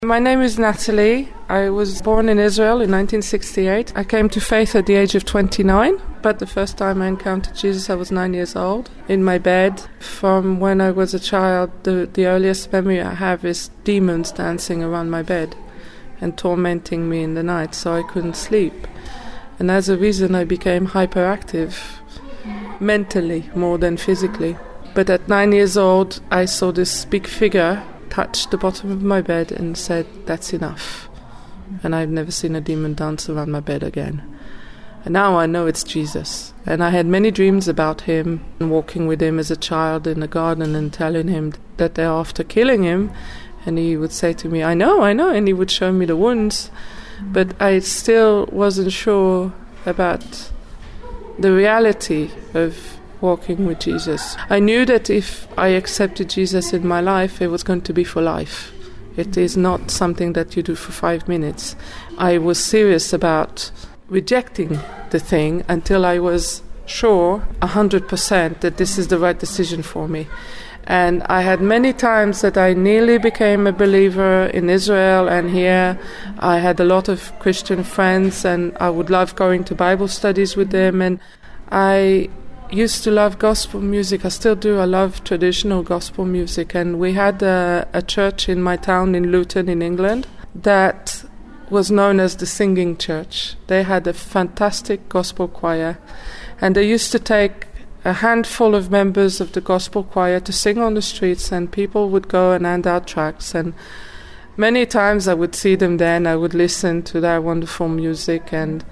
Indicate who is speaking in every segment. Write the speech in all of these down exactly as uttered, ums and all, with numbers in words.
Speaker 1: My name is Natalie. I was born in Israel in nineteen sixty-eight. I came to faith at the age of twenty-nine, but the first time I encountered Jesus I was nine years old, in my bed. From when I was a child, the, the earliest memory I have is demons dancing around my bed and tormenting me in the night, so I couldn't sleep. And as a reason I became hyperactive, mentally more than physically. But at nine years old I saw this big figure touched the bottom of my bed and said, "That's enough." And I've never seen a demon dance around my bed again. And now I know it's Jesus. And I had many dreams about him, and walking with him as a child in the garden and telling him that they're after killing him. And he would say to me, "I know, I know," and he would show me the wounds. But I still wasn't sure about the reality of walking with Jesus. I knew that if I accepted Jesus in my life, it was going to be for life. It is not something that you do for five minutes. I was serious about rejecting the thing until I was sure, one hundred percent, that this is the right decision for me. And I had many times that I nearly became a believer in Israel and here. I had a lot of Christian friends and I would love going to Bible studies with them. And I used to love gospel music. I still do. I love traditional gospel music. And we had a, a church in my town in Luton in England that was known as the Singing Church. They had a fantastic gospel choir. And they used to take a handful of members of the gospel choir to sing on the streets, and people would go and hand out tracts. And many times I would see them there and I would listen to their wonderful music and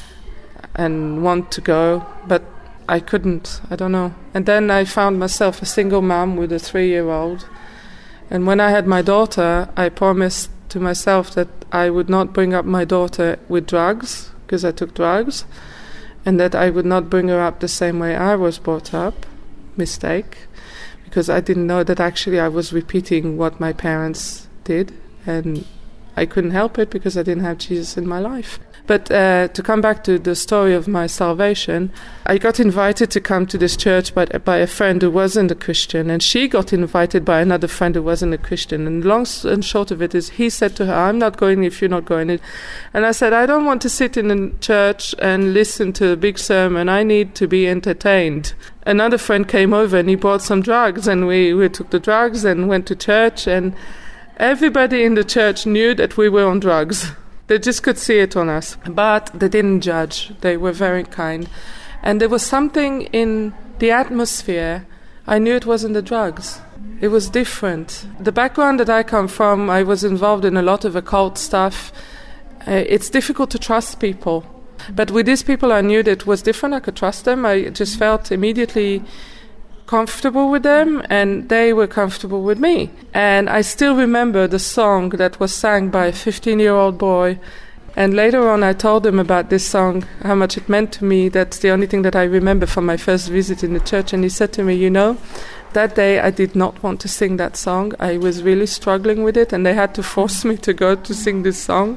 Speaker 1: and want to go, but I couldn't, I don't know. And then I found myself a single mom with a three-year-old. And when I had my daughter, I promised to myself that I would not bring up my daughter with drugs, because I took drugs, and that I would not bring her up the same way I was brought up. Mistake. Because I didn't know that actually I was repeating what my parents did, and I couldn't help it because I didn't have Jesus in my life. But uh, to come back to the story of my salvation, I got invited to come to this church by, by a friend who wasn't a Christian, and she got invited by another friend who wasn't a Christian. And long and short of it is, he said to her, "I'm not going if you're not going." And I said, "I don't want to sit in a church and listen to a big sermon. I need to be entertained." Another friend came over and he brought some drugs, and we, we took the drugs and went to church, and everybody in the church knew that we were on drugs. They just could see it on us. But they didn't judge. They were very kind. And there was something in the atmosphere. I knew it wasn't the drugs. It was different. The background that I come from, I was involved in a lot of occult stuff. Uh, it's difficult to trust people. But with these people, I knew that it was different. I could trust them. I just felt immediately comfortable with them, and they were comfortable with me. And I still remember the song that was sang by a fifteen-year-old boy. And later on I told him about this song, how much it meant to me. That's the only thing that I remember from my first visit in the church. And he said to me, "You know, that day I did not want to sing that song. I was really struggling with it, and they had to force me to go to sing this song."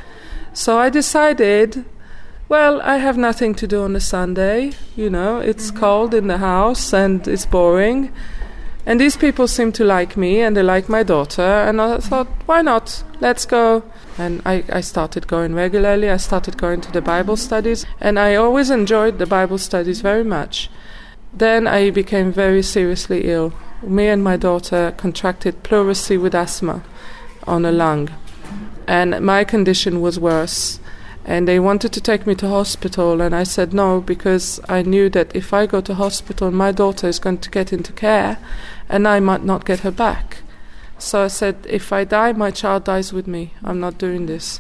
Speaker 1: So I decided, well, I have nothing to do on a Sunday, you know, it's cold in the house and it's boring. And these people seem to like me and they like my daughter, and I thought, why not? Let's go. And I, I started going regularly. I started going to the Bible studies, and I always enjoyed the Bible studies very much. Then I became very seriously ill. Me and my daughter contracted pleurisy with asthma on a lung, and my condition was worse. And they wanted to take me to hospital, and I said no, because I knew that if I go to hospital, my daughter is going to get into care, and I might not get her back. So I said, if I die, my child dies with me. I'm not doing this.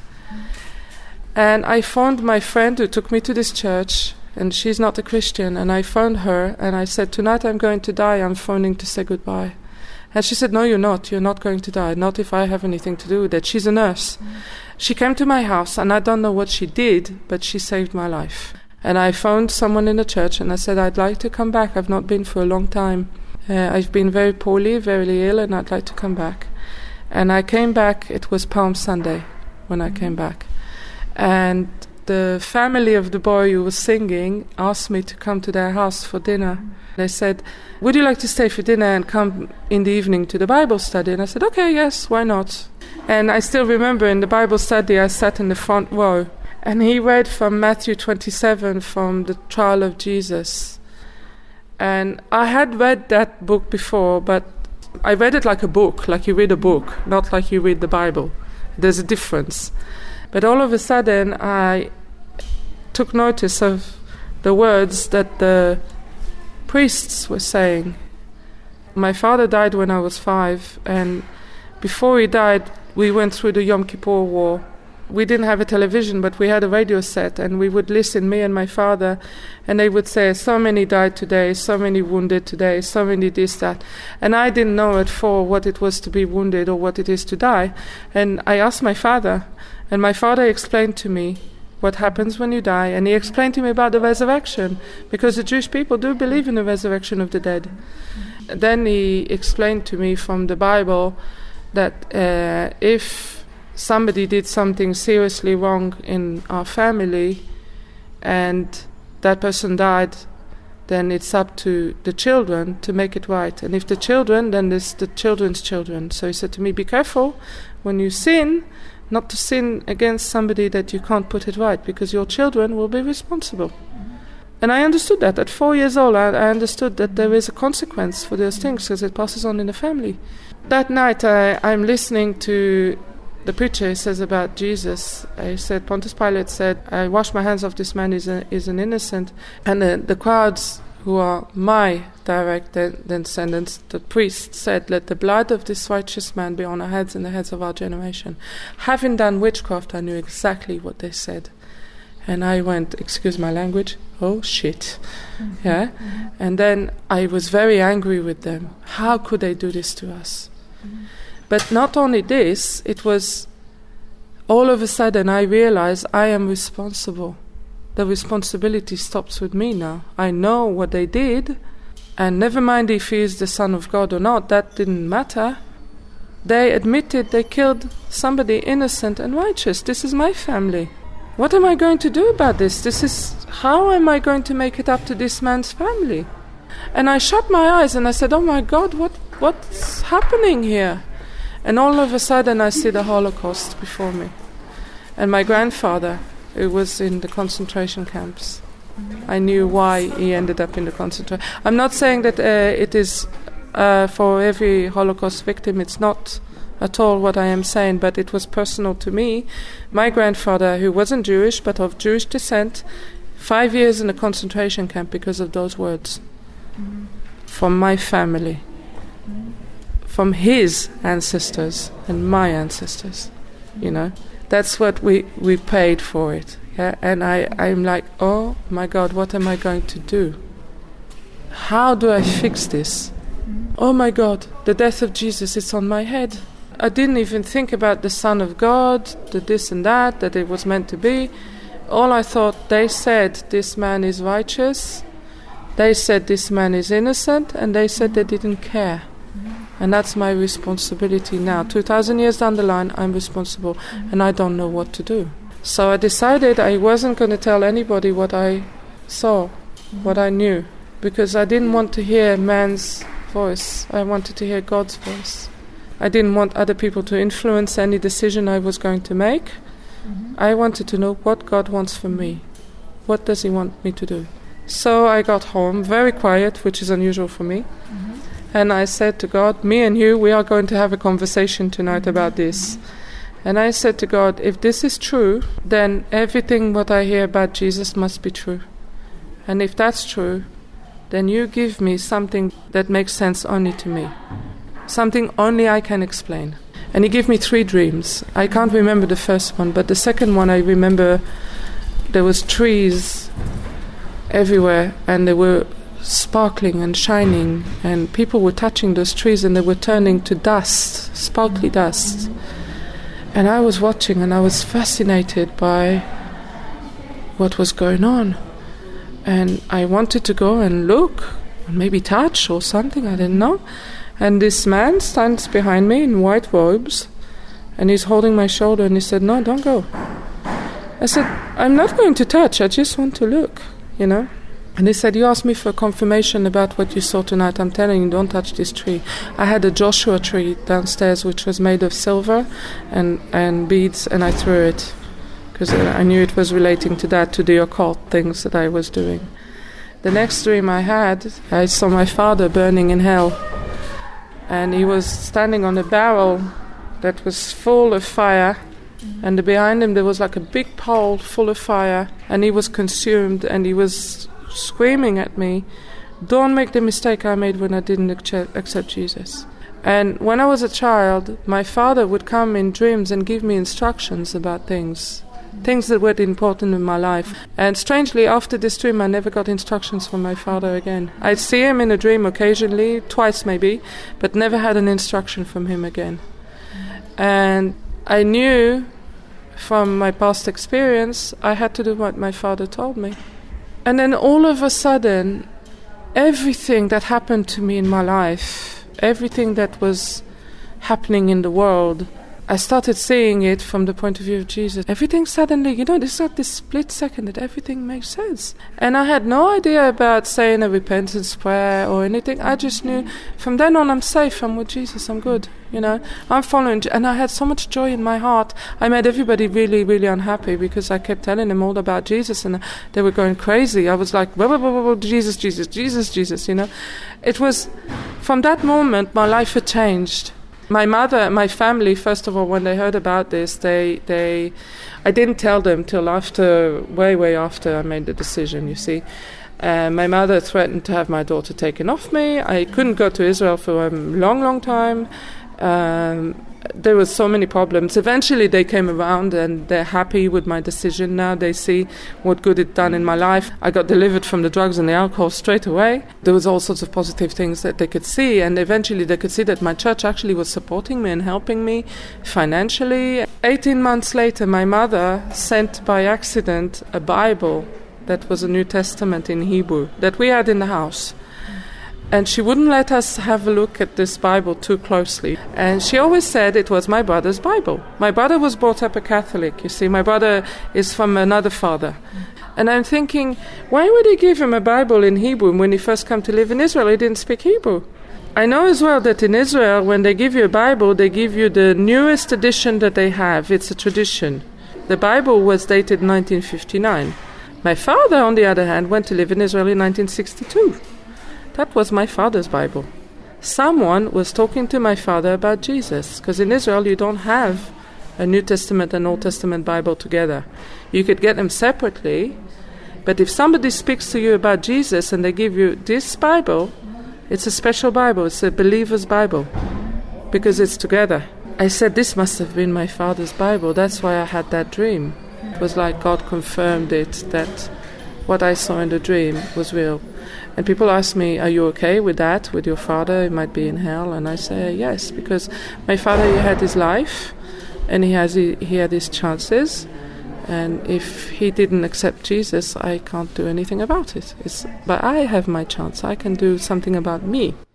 Speaker 1: And I phoned my friend who took me to this church, and she's not a Christian, and I phoned her, and I said, "Tonight I'm going to die. I'm phoning to say goodbye." And she said, "No, you're not. You're not going to die. Not if I have anything to do with it." She's a nurse. Mm. She came to my house, and I don't know what she did, but she saved my life. And I phoned someone in the church, and I said, "I'd like to come back. I've not been for a long time. Uh, I've been very poorly, very ill, and I'd like to come back." And I came back. It was Palm Sunday when I came back. And the family of the boy who was singing asked me to come to their house for dinner. They said, would you like to stay for dinner and come in the evening to the Bible study? And I said, okay, yes, why not? And I still remember in the Bible study I sat in the front row, and he read from Matthew twenty-seven, from the trial of Jesus. And I had read that book before, but I read it like a book, like you read a book, not like you read the Bible. There's a difference. But all of a sudden I took notice of the words that the priests were saying. My father died when I was five, and before he died we went through the Yom Kippur War. We didn't have a television, but we had a radio set, and we would listen, me and my father, and they would say, so many died today, so many wounded today, so many this, that. And I didn't know at four what it was to be wounded or what it is to die. And I asked my father, and my father explained to me what happens when you die, and he explained to me about the resurrection, because the Jewish people do believe in the resurrection of the dead. Mm-hmm. Then he explained to me from the Bible that uh, if somebody did something seriously wrong in our family and that person died, then it's up to the children to make it right. And if the children, then there's the children's children. So he said to me, be careful when you sin, not to sin against somebody that you can't put it right, because your children will be responsible. Mm-hmm. And I understood that. At four years old, I, I understood that there is a consequence for those things, because it passes on in the family. That night, I, I'm listening to the preacher. He says about Jesus. He said, Pontius Pilate said, I wash my hands off this man, is a, is an innocent. And the, the crowds who are my direct de- descendants, the priests said, let the blood of this righteous man be on our heads and the heads of our generation. Having done witchcraft, I knew exactly what they said. And I went, excuse my language, oh shit. Mm-hmm. Yeah. Mm-hmm. And then I was very angry with them. How could they do this to us? Mm-hmm. But not only this, it was all of a sudden I realized I am responsible. The responsibility stops with me now. I know what they did, and never mind if he is the Son of God or not, that didn't matter. They admitted they killed somebody innocent and righteous. This is my family. What am I going to do about this? This is, how am I going to make it up to this man's family? And I shut my eyes and I said, oh my God, what what's happening here? And all of a sudden I see the Holocaust before me. And my grandfather, who was in the concentration camps, I knew why he ended up in the concentration. I'm not saying that uh, it is uh, for every Holocaust victim. It's not at all what I am saying, but it was personal to me. My grandfather, who wasn't Jewish but of Jewish descent, five years in a concentration camp because of those words. Mm-hmm. From my family. Mm-hmm. From his ancestors and my ancestors. Mm-hmm. You know, that's what we, we paid for it. Yeah? And I, I'm like, oh my God, what am I going to do? How do I fix this? Mm-hmm. Oh my God, the death of Jesus is on my head. I didn't even think about the Son of God, the this and that, that it was meant to be. All I thought, they said this man is righteous, they said this man is innocent, and they said they didn't care. Mm-hmm. And that's my responsibility now. Two thousand years down the line, I'm responsible, mm-hmm. and I don't know what to do. So I decided I wasn't going to tell anybody what I saw, mm-hmm. what I knew, because I didn't want to hear man's voice. I wanted to hear God's voice. I didn't want other people to influence any decision I was going to make. Mm-hmm. I wanted to know what God wants from me. What does He want me to do? So I got home, very quiet, which is unusual for me. Mm-hmm. And I said to God, me and you, we are going to have a conversation tonight mm-hmm. about this. Mm-hmm. And I said to God, if this is true, then everything what I hear about Jesus must be true. And if that's true, then you give me something that makes sense only to me. Something only I can explain. And He gave me three dreams. I can't remember the first one, but the second one I remember there was trees everywhere and they were sparkling and shining, and people were touching those trees and they were turning to dust, sparkly dust. And I was watching and I was fascinated by what was going on. And I wanted to go and look, maybe touch or something, I didn't know. And this man stands behind me in white robes, and he's holding my shoulder, and he said, no, don't go. I said, I'm not going to touch, I just want to look, you know. And he said, you asked me for confirmation about what you saw tonight. I'm telling you, don't touch this tree. I had a Joshua tree downstairs which was made of silver and, and beads, and I threw it because I knew it was relating to that, to the occult things that I was doing. The next dream I had, I saw my father burning in hell. And he was standing on a barrel that was full of fire. And behind him there was like a big pole full of fire. And he was consumed, and he was screaming at me, don't make the mistake I made when I didn't accept, accept Jesus. And when I was a child, my father would come in dreams and give me instructions about things, things that were important in my life. And strangely, after this dream, I never got instructions from my father again. I'd see him in a dream occasionally, twice maybe, but never had an instruction from him again. And I knew from my past experience, I had to do what my father told me. And then all of a sudden, everything that happened to me in my life, everything that was happening in the world, I started seeing it from the point of view of Jesus. Everything suddenly, you know, there's like this split second that everything makes sense. And I had no idea about saying a repentance prayer or anything. I just knew from then on I'm safe, I'm with Jesus, I'm good, you know. I'm following, and I had so much joy in my heart. I made everybody really, really unhappy because I kept telling them all about Jesus and they were going crazy. I was like, blah, blah, blah, blah, blah, Jesus, Jesus, Jesus, Jesus, you know. It was, from that moment, my life had changed. My mother, my family, first of all, when they heard about this, they, they, I didn't tell them till after, way, way after I made the decision, you see. Uh, my mother threatened to have my daughter taken off me. I couldn't go to Israel for a long, long time. Um, there were so many problems. Eventually they came around and they're happy with my decision now. They see what good it done in my life. I got delivered from the drugs and the alcohol straight away. There was all sorts of positive things that they could see, and eventually they could see that my church actually was supporting me and helping me financially. Eighteen months later, my mother sent by accident a Bible that was a New Testament in Hebrew that we had in the house. And she wouldn't let us have a look at this Bible too closely. And she always said it was my brother's Bible. My brother was brought up a Catholic, you see. My brother is from another father. And I'm thinking, why would he give him a Bible in Hebrew when he first came to live in Israel? He didn't speak Hebrew. I know as well that in Israel, when they give you a Bible, they give you the newest edition that they have. It's a tradition. The Bible was dated nineteen fifty-nine. My father, on the other hand, went to live in Israel in nineteen sixty-two. That was my father's Bible. Someone was talking to my father about Jesus, because in Israel you don't have a New Testament and Old Testament Bible together. You could get them separately, but if somebody speaks to you about Jesus and they give you this Bible, it's a special Bible, it's a believer's Bible, because it's together. I said, this must have been my father's Bible, that's why I had that dream. It was like God confirmed it, that what I saw in the dream was real. And people ask me, are you okay with that, with your father? He might be in hell. And I say, yes, because my father, he had his life, and he has he, he had his chances. And if he didn't accept Jesus, I can't do anything about it. It's, but I have my chance. I can do something about me.